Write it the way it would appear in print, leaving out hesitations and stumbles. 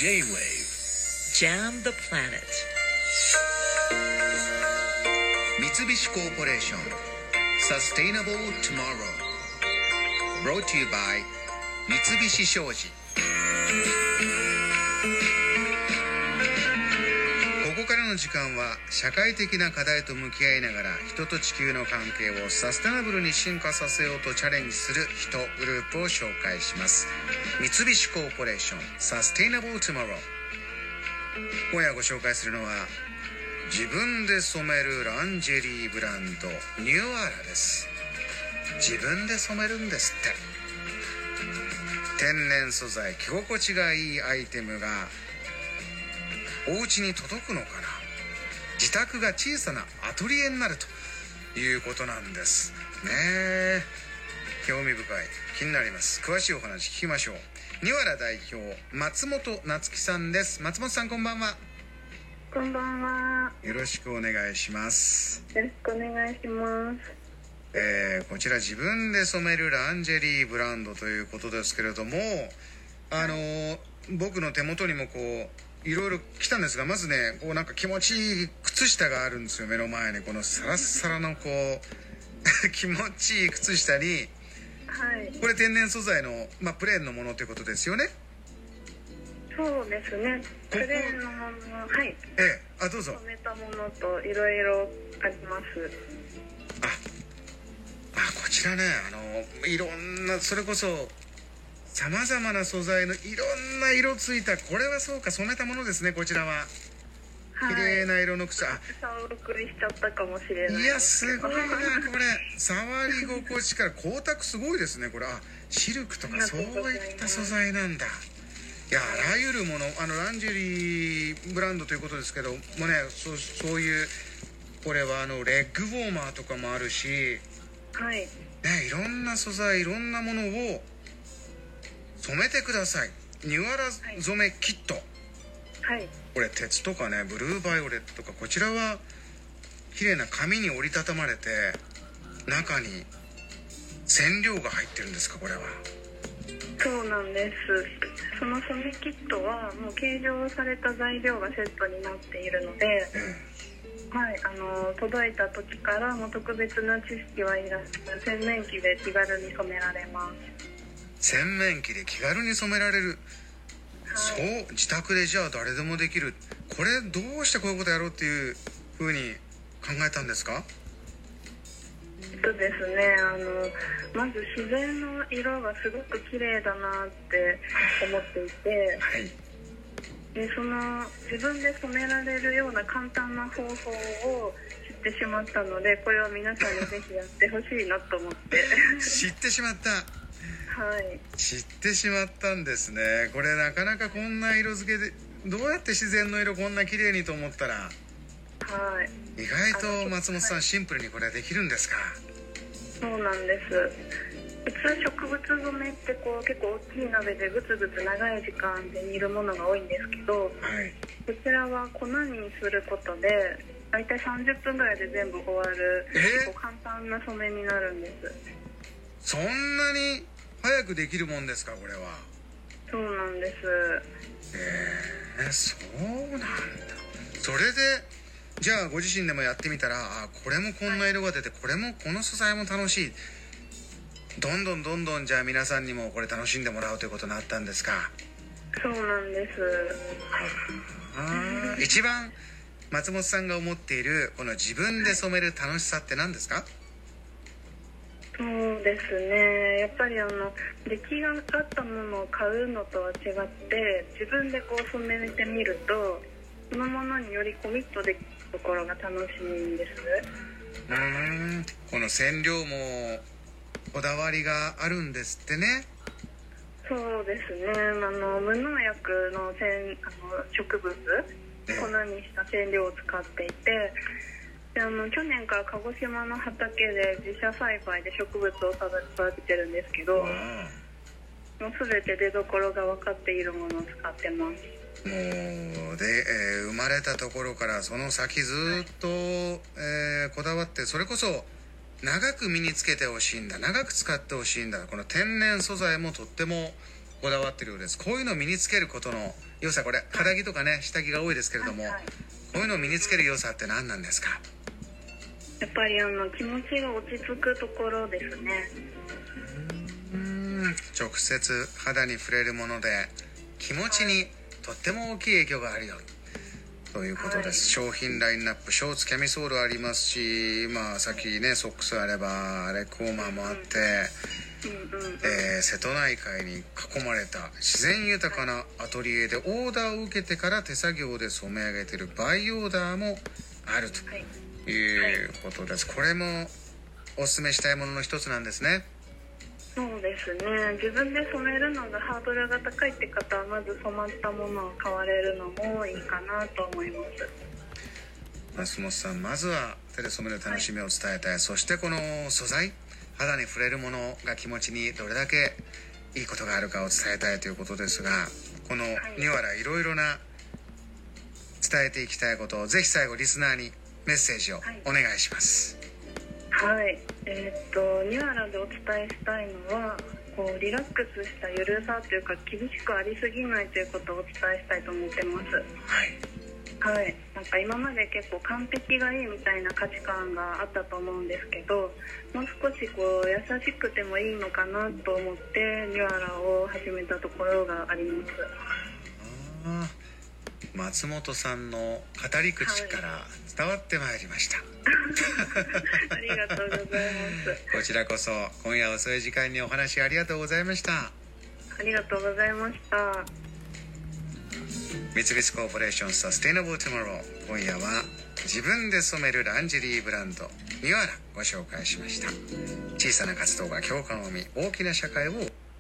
J-Wave Jam the Planet 三菱コーポレーション Sustainable Tomorrow Brought to you by 三菱商事。ここからの時間は社会的な課題と向き合いながら人と地球の関係をサステナブルに進化させようとチャレンジする人グループを紹介します。三菱コーポレーション Sustainable Tomorrow。 今夜ご紹介するのは自分で染めるランジェリーブランドニューアラです。自分で染めるんですって。天然素材、着心地がいいアイテムがお家に届くのかな。自宅が小さなアトリエになるということなんですね。興味深い、気になります。詳しいお話聞きましょう。ニューアラ代表松本夏樹さんです。松本さん、こんばんは。 こんばんは。 よろしくお願いします。 よろしくお願いします。 こちら自分で染めるランジェリーブランドということですけれども、僕の手元にもこういろいろ来たんですが、まずね、こうなんか気持ちいい靴下があるんですよ、目の前に。このサラッサラのこう気持ちいい靴下に、 はい、 これ天然素材の、プレーンのものということですよね。 そうですね、プレーンのもの、はい、 どうぞ。 染めたものといろいろあります。 こちらね、いろんな、それこそさまざまな素材のいろんな色ついた、これはそうか、染めたものですね。こちらは綺麗な色の靴。 お送りしちゃったかもしれない。 いや、すごいなこれ。触り心地から光沢すごいですね、これ。シルクとかそういった素材なんだ。いや、あらゆるもの、ランジェリーブランドということですけどもね、そういう、これはレッグウォーマーとかもあるし、 はい、 ね、いろんな素材、いろんなものを染めてください。ニュアラ染めキット、 はい、 これ鉄とかね、ブルーバイオレットとか、こちらは綺麗な紙に折りたたまれて中に染料が入ってるんですか、これは。 そうなんです。その染めキットはもう計量された材料がセットになっているので、はい、届いた時からもう特別な知識はいらず、洗面器で気軽に染められます。 洗面器で気軽に染められる、 はい、 そう、自宅でじゃあ誰でもできる。これどうしてこういうことやろうっていうふうに考えたんですか？ ですね、まず自然の色がすごく綺麗だなって思っていて、 はい、 でその自分で染められるような簡単な方法を知ってしまったので、これを皆さんにぜひやってほしいなと思って知ってしまった。 はい、 知ってしまったんですね。これなかなかこんな色付けでどうやって自然の色こんな綺麗にと思ったら、 はい、 意外と松本さん、シンプルにこれはできるんですか？ そうなんです。普通植物染めってこう結構大きい鍋でぐつぐつ長い時間で煮るものが多いんですけど、 はい、 こちらは粉にすることでだいたい30分ぐらいで全部終わる、簡単な染めになるんです。 そんなに早くできるもんですか、これは。 そうなんです。 そうなんだ。それでじゃあご自身でもやってみたら、これもこんな色が出て、これもこの素材も楽しい、どんどんじゃあ皆さんにもこれ楽しんでもらうということになったんですか？ そうなんです。 一番松本さんが思っているこの自分で染める楽しさって何ですか？ そうですね、やっぱり出来があったものを買うのとは違って自分でこう染めてみるとそのものによりコミットできるところが楽しいんです。 この染料もこだわりがあるんですってね。 そうですね、無農薬の植物、粉にした染料を使っていて、で去年から鹿児島の畑で自社栽培で植物を育ててるんですけど、もう全て出どころが分かっているものを使ってます。 もうで、生まれたところからその先ずっと、こだわって、それこそ長く身につけてほしいんだ、長く使ってほしいんだ。この天然素材もとってもこだわってるようです。こういうのを身につけることの良さ、これ肌着とかね下着が多いですけれども、こういうのを身につける良さって何なんですか？ やっぱり気持ちが落ち着くところですね。 直接肌に触れるもので気持ちにとっても大きい影響があるよということです。商品ラインナップ、ショーツ、キャミソールありますし、さっきねソックスあればレッグウォーマーもあって、瀬戸内海に囲まれた自然豊かなアトリエでオーダーを受けてから手作業で染め上げているバイオーダーもあるということです。これもおすすめしたいものの一つなんですね。 そうですね。自分で染めるのがハードルが高いって方はまず染まったものを買われるのもいいかなと思います。 松本さん、まずは手で染める楽しみを伝えたい、そしてこの素材、肌に触れるものが気持ちにどれだけいいことがあるかを伝えたいということですが、このニュアラいろいろな伝えていきたいことをぜひ最後リスナーにメッセージをお願いします。 はい、ニュアラでお伝えしたいのはリラックスしたゆるさというか厳しくありすぎないということをお伝えしたいと思ってます。はい、なんか今まで結構完璧がいいみたいな価値観があったと思うんですけど、もう少し優しくてもいいのかなと思ってニュアラを始めたところがあります。 松本さんの語り口から伝わってまいりました、 ありがとうございます。 こちらこそ今夜遅い時間にお話ありがとうございました。 ありがとうございました。 三菱コーポレーションサステイナブルトゥモロー、今夜は自分で染めるランジェリーブランドニュアラご紹介しました。小さな活動が共感を生み大きな社会を